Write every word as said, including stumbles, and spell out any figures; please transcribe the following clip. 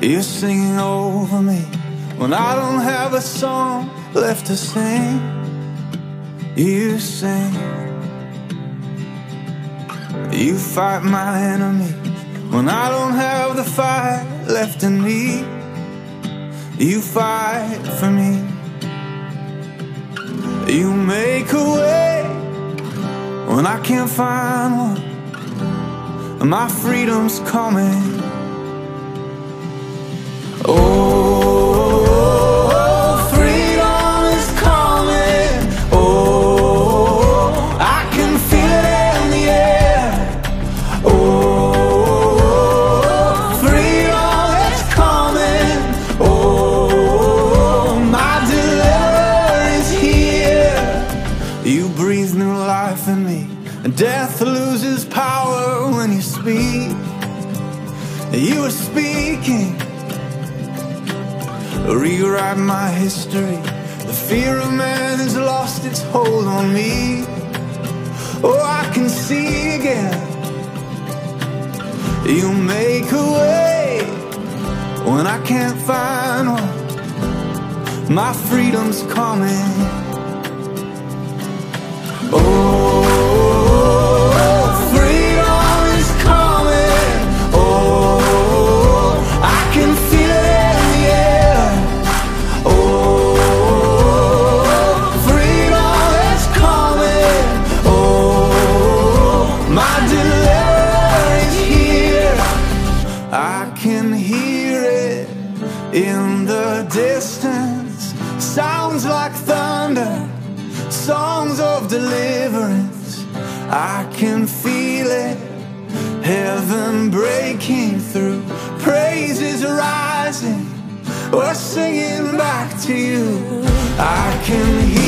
You're singing over me when I don't have a song left to sing. You sing. You fight my enemies when I don't have the fight left in me. You fight for me. You make a way when I can't find one. My freedom's coming. Oh, freedom is coming. Oh, I can feel it in the air. Oh, freedom is coming. Oh, my deliverer is here. You breathe new life in me, and death loses power when you speak. You are speaking. Rewrite my history. The fear of man has lost its hold on me. Oh, I can see again. You make a way when I can't find one. My freedom's coming. Oh, freedom is coming. Oh, I can feel it in the air. I can hear it in the distance. Sounds like thunder, songs of deliverance. I can feel it, heaven breaking through. Praises rising, we're singing back to you. I can hear